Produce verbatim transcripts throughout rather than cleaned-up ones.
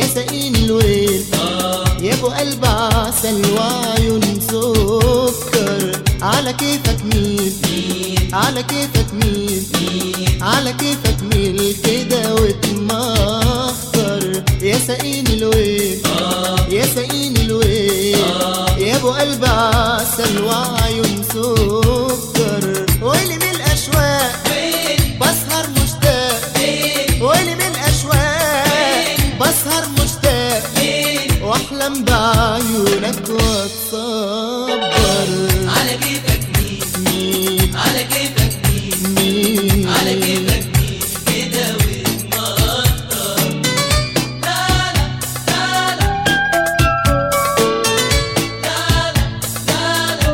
سقيني الويل يا ابو قلب عسل وعيون سكر. على كيفك مين على كيفك مين على كيفك مين كده وتمخطر. يا سقيني الويل يا سقيني الويل يا ابو قلب عسل وعيون سكر. ويلي من الاشواق بسهر مشتاق ويلي من الاشواق بسهر مشتاق واحلم بعيونك واتصبر. على كيفك مين مين على كيفك مين مين على كيفك مين كده وتمخطر. لا لا لا لا لا لا لا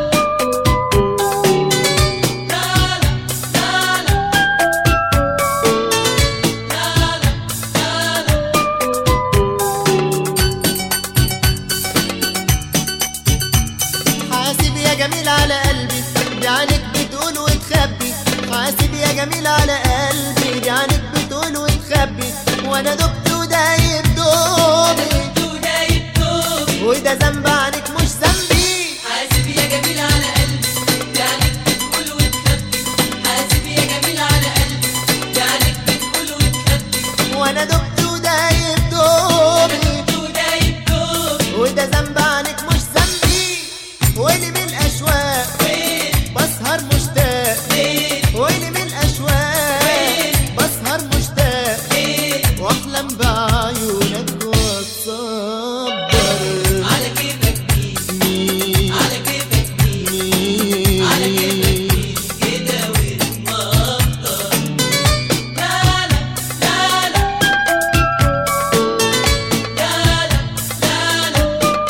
حاسب يا جميل على قلبي دي عينك بتقول وتخبي. حاسب يا جميل على قلبي دي عينك بتقول وتخبي. وانا دبت ودايب دوبي وده ذنب عنك مش ذنبي. حاسب يا جميل على قلبي يعني بتقول وتخبي. حاسب يا جميل على قلبي يعني بتقول وتخبي. وانا دبت ودايب دوبي ودايب دوبي وده ذنب عنك مش ذنبي. ويلي من الاشواق بسهر مشتاق ويلي من الاشواق بسهر مشتاق واحلم بعيونك واتصبر. على كيفك مين مين على كيفك مين على كيفك مين مين كده وتمخطر. لا لا لا لا لا لا لا لا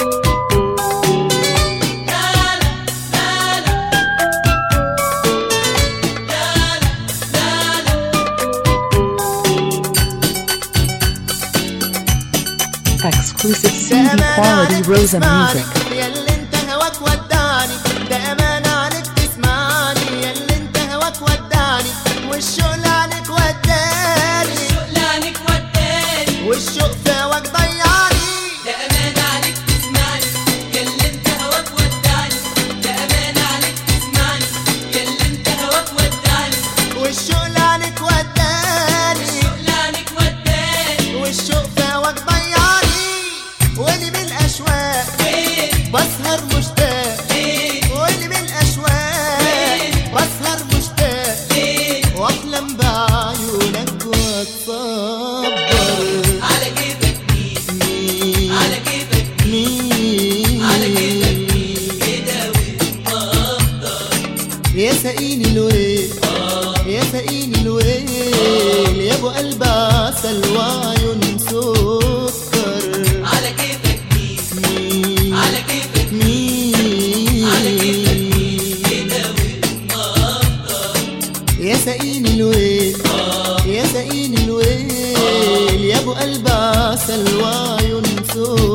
Exclusive C D quality Rosa music. ياللي انت هواك ودعني ده امان عليك تسمعني. ياللي انت هواك ودعني والشوق لعنك وداني شغلانك وداني والشوق في هواك ضيعني. ده امان عليك تسمعني ياللي انت هواك وداني. ده امان عليك تسمعني ياللي انت هواك وداني. والشوق لعنك وداني شغلانك وداني والشوق في هواك ضيعني. ويلي من الاشواق بسهر مشتاق ويلي من الاشواق بسهر مشتاق واحلم بعيونك واتصبر. على كيفك مين مين على كيفك مين على كيفك مين كده وتمخطر. يا سقيني الويل يا سقيني الويل يا ابو قلب عسل وعيون سكر. على كيفك مين مين على كيفك مين على كيفك مين كده وتمخطر. يا سقيني الويل يا سقيني الويل يا ابو قلب عسل وعيون سكر.